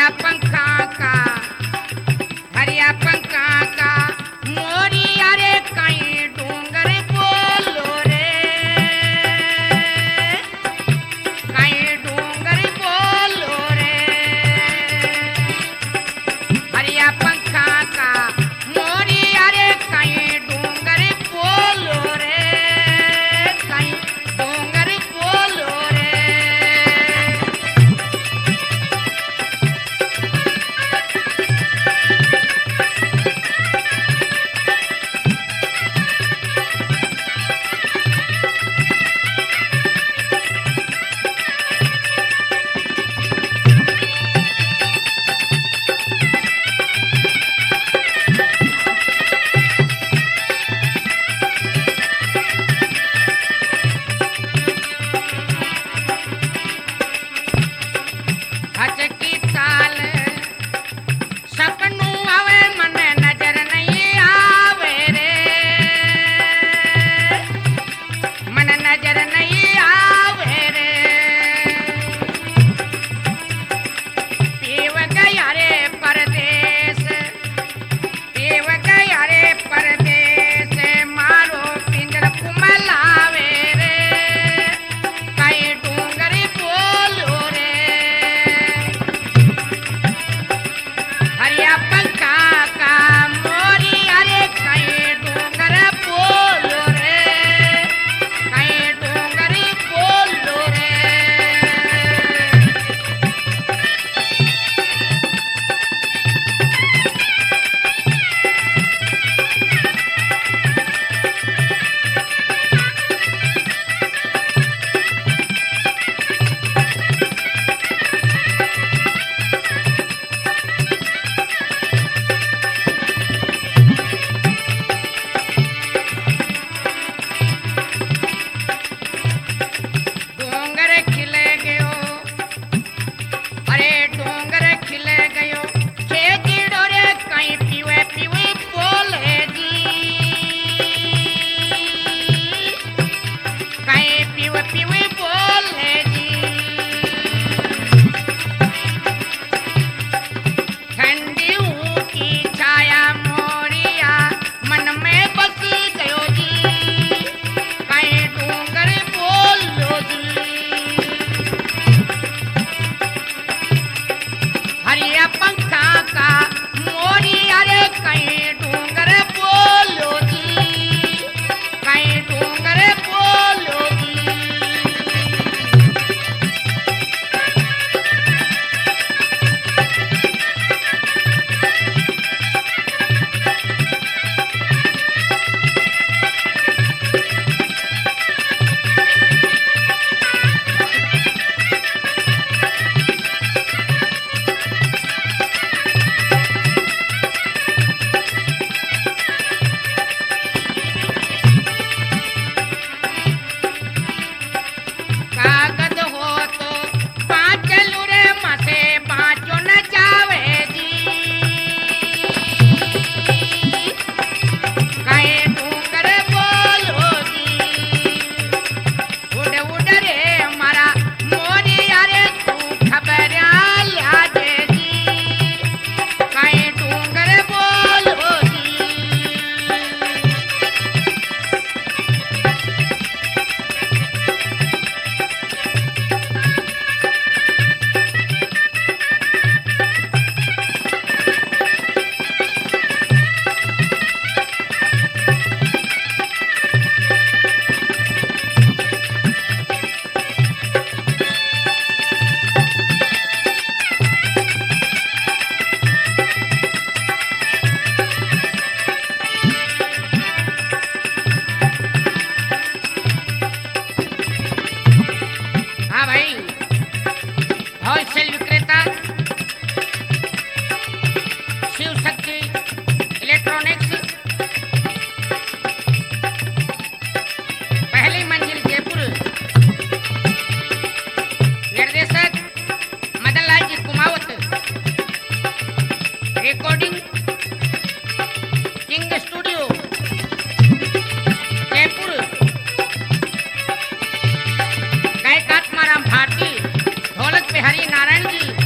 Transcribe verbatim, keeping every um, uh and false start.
हरिया पंखा का हरिया पंखा का मोरी अरे कहीं डूंगर बोलो रे कहीं डूंगर बोलो रे हरिया पंखा का मोरी अरे कहीं डूंगर बोलो रे कहीं डूंगर बोलो रे हचकी चाल सपनू आवे मन नजर नहीं आवे रे मन नजर नहीं आवे रे पीव गया रे परदेस पीव गया रे परदेस मारो पिंजर कुमलावे रे कहीं डूंगर बोलो रे हरिया पंखा का मोरी अरे कहीं डूंगर बोलो रे कहीं डूंगर बोलो रे डोंगर खिले गयो अरे डोंगर खिले गयो छे गिड़ो रे कहीं पीवे पीवे बोले जी कहीं पीवे पीवे बोले जी ठंडी की छाया मोरिया मन में बस गयो जी कहीं डूंगर बोलो जी हरिया पंखा का मोरी अरे कहीं डूंगर बोलो जी कहीं डूंगर बोलो जी कागज हो तो पाँच लुरे मसे पाँचों न जावे जी कहीं डूंगर बोलो जी उड़ उड़ रे हमारा मोरी अरे तू खबर लाजे जी कहीं डूंगर बोलो जी हाँ भाई होलसेल विक्रेता शिव शक्ति इलेक्ट्रॉनिक्स पहली मंजिल जयपुर निर्देशक Madan Lal ji Kumawat recording king studio Jaipur गायक आत्माराम भारती ढोलक पे हरि नारायण जी